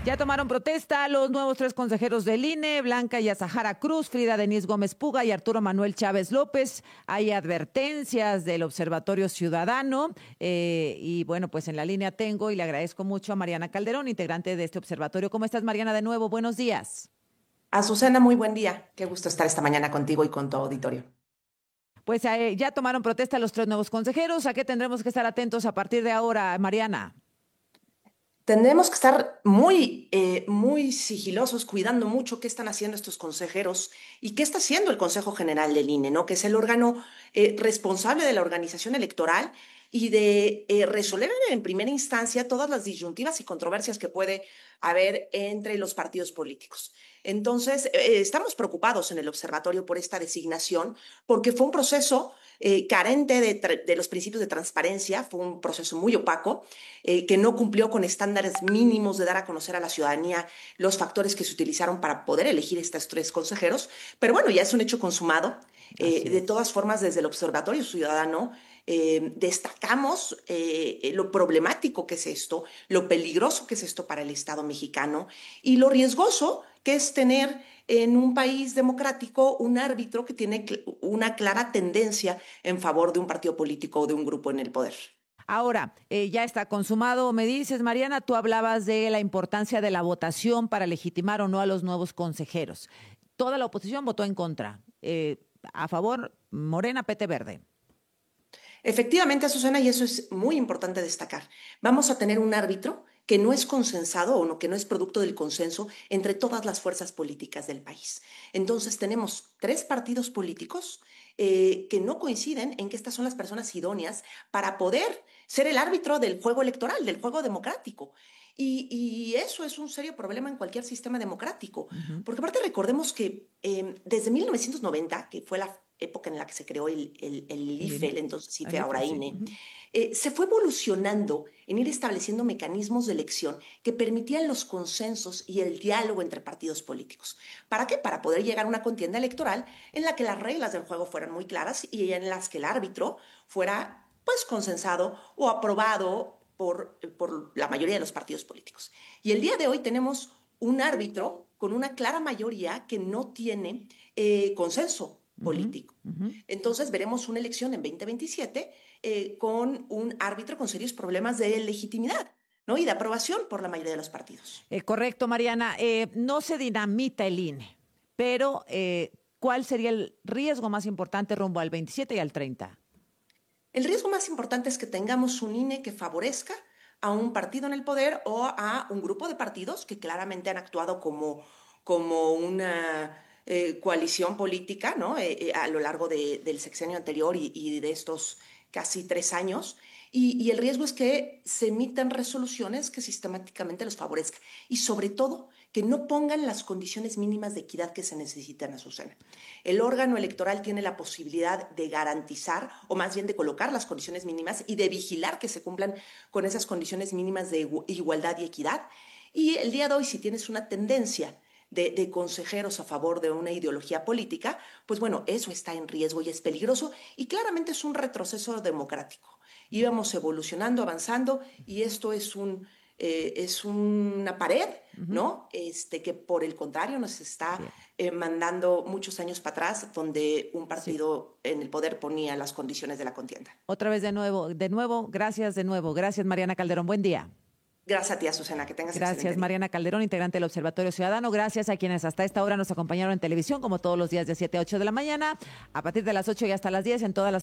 Ya tomaron protesta los nuevos 3 consejeros del INE, Blanca Yazahara Cruz, Frida Denise Gómez Puga y Arturo Manuel Chávez López. Hay advertencias del Observatorio Ciudadano y bueno, pues en la línea tengo y le agradezco mucho a Mariana Calderón, integrante de este observatorio. ¿Cómo estás, Mariana? De nuevo, buenos días. Azucena, muy buen día. Qué gusto estar esta mañana contigo y con tu auditorio. Pues ya tomaron protesta los 3 nuevos consejeros. ¿A qué tendremos que estar atentos a partir de ahora, Mariana? Tendremos que estar muy sigilosos, cuidando mucho qué están haciendo estos consejeros y qué está haciendo el Consejo General del INE, ¿no? Que es el órgano responsable de la organización electoral y de resolver en primera instancia todas las disyuntivas y controversias que puede haber entre los partidos políticos. Entonces, estamos preocupados en el observatorio por esta designación, porque fue un proceso carente de los principios de transparencia, fue un proceso muy opaco, que no cumplió con estándares mínimos de dar a conocer a la ciudadanía los factores que se utilizaron para poder elegir estos 3 consejeros. Pero bueno, ya es un hecho consumado. De todas formas, desde el Observatorio Ciudadano, destacamos lo problemático que es esto, lo peligroso que es esto para el Estado mexicano y lo riesgoso que es tener en un país democrático un árbitro que tiene una clara tendencia en favor de un partido político o de un grupo en el poder. Ahora, ya está consumado, me dices, Mariana, tú hablabas de la importancia de la votación para legitimar o no a los nuevos consejeros. Toda la oposición votó en contra. A favor, Morena, PT Verde. Efectivamente, Azucena, y eso es muy importante destacar. Vamos a tener un árbitro que no es consensado o no, que no es producto del consenso entre todas las fuerzas políticas del país. Entonces tenemos 3 partidos políticos que no coinciden en que estas son las personas idóneas para poder ser el árbitro del juego electoral, del juego democrático. Y eso es un serio problema en cualquier sistema democrático, Uh-huh. porque aparte recordemos que desde 1990, que fue la época en la que se creó el El IFE, INE. el entonces El IFE, IFE, ahora sí. INE, Uh-huh. se fue evolucionando en ir estableciendo mecanismos de elección que permitían los consensos y el diálogo entre partidos políticos. ¿Para qué? Para poder llegar a una contienda electoral en la que las reglas del juego fueran muy claras y en las que el árbitro fuera pues consensado o aprobado por la mayoría de los partidos políticos. Y el día de hoy tenemos un árbitro con una clara mayoría que no tiene consenso Uh-huh. político. Uh-huh. Entonces veremos una elección en 2027 con un árbitro con serios problemas de legitimidad, ¿no? Y de aprobación por la mayoría de los partidos. Correcto, Mariana. No se dinamita el INE, pero ¿cuál sería el riesgo más importante rumbo al 27 y al 30? El riesgo más importante es que tengamos un INE que favorezca a un partido en el poder o a un grupo de partidos que claramente han actuado como una coalición política, ¿no? A lo largo del sexenio anterior y de estos casi 3 años. Y el riesgo es que se emitan resoluciones que sistemáticamente los favorezcan y sobre todo que no pongan las condiciones mínimas de equidad que se necesitan, Azucena. El órgano electoral tiene la posibilidad de garantizar, o más bien de colocar las condiciones mínimas y de vigilar que se cumplan con esas condiciones mínimas de igualdad y equidad. Y el día de hoy, si tienes una tendencia de consejeros a favor de una ideología política, pues bueno, eso está en riesgo y es peligroso y claramente es un retroceso democrático. Íbamos evolucionando, avanzando y esto es una pared, Uh-huh. ¿no? Que por el contrario nos está Bien. mandando muchos años para atrás, donde un Sí. partido en el poder ponía las condiciones de la contienda. Otra vez de nuevo, gracias de nuevo. Gracias, Mariana Calderón. Buen día. Gracias a ti, Azucena, que tengas Gracias, excelente día. Mariana Calderón, integrante del Observatorio Ciudadano. Gracias a quienes hasta esta hora nos acompañaron en televisión, como todos los días de 7 a 8 de la mañana. A partir de las 8 y hasta las 10 en todas las